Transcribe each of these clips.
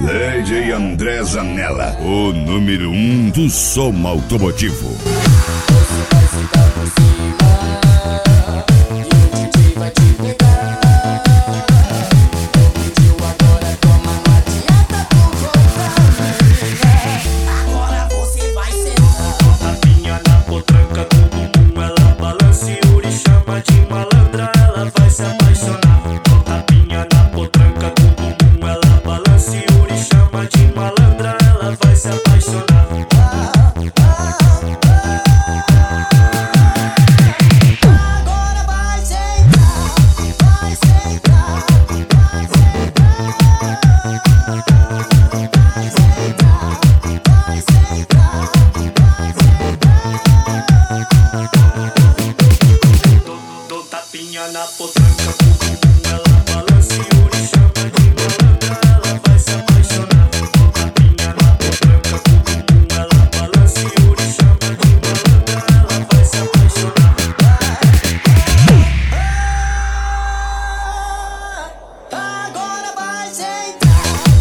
DJ André Zanella, o número 1 do som automotivo. Você vai sentar por cima e o DJ vai te pegar. Pediu agora, toma, não adianta tu voltar. Agora você vai sentar. Tapinha na potranca do bumbum, ela balança e Yuri chama de malandra, ela vai se apaixonar. Tapinha na potranca do bumbum, ela balança e Yuri chama de malandra, ela vai se apaixonar. Agora vai sentar, vai sentar, vai sentar, vai sentar, vai sentar, vai sentar. Dou tapinha na potranca do bumbum, ela balança e Yuri chama de malandra, ela vai se apaixonar. Tapinha na potranca do bumbum, ela balança e Yuri chama de malandra, ela vai se apaixonar. Agora vai sentar.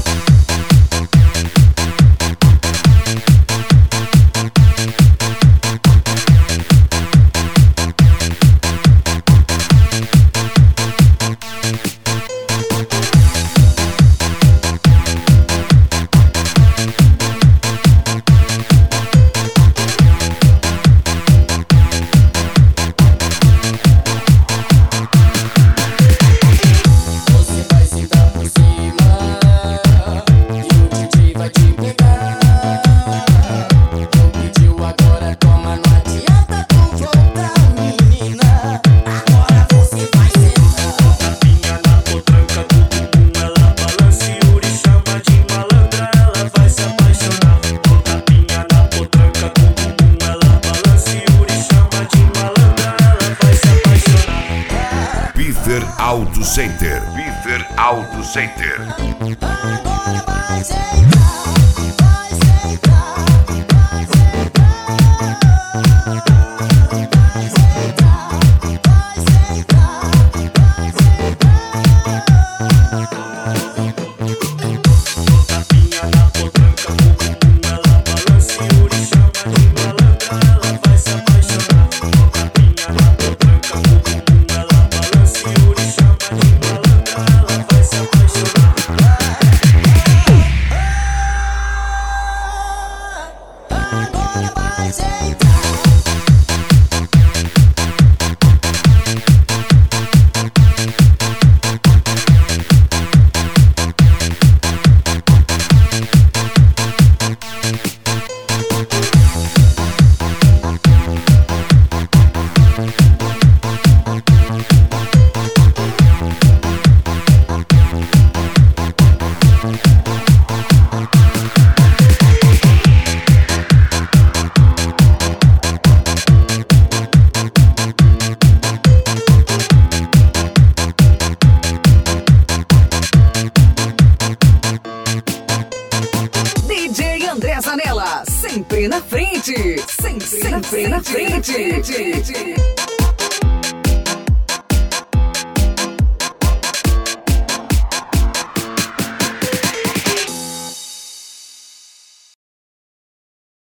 Você vai sentar por cima e o DJ vai te pegar. Não pediu agora, toma, não adianta tu voltar, menina. Agora você vai sentar. Tapinha na potranca do bumbum, ela balança e Yuri chama de malandra, ela vai se apaixonar. Tapinha na potranca do bumbum, ela balança e Yuri chama de malandra, ela vai se apaixonar. Biffer Auto Center. Biffer Auto Center. Agora vai sentar, vai sentar, vai sentar, vai sentar, vai sentar, vai sentar. Tapinha na potranca do bumbum, ela balança e Yuri chama de malandra, ela vai se apaixonar. Tapinha na potranca do bumbum, ela balança e Yuri chama de malandra, ela vai se apaixonar. Agora vai sentar. DJ André Zanella, sempre na frente, sempre na frente.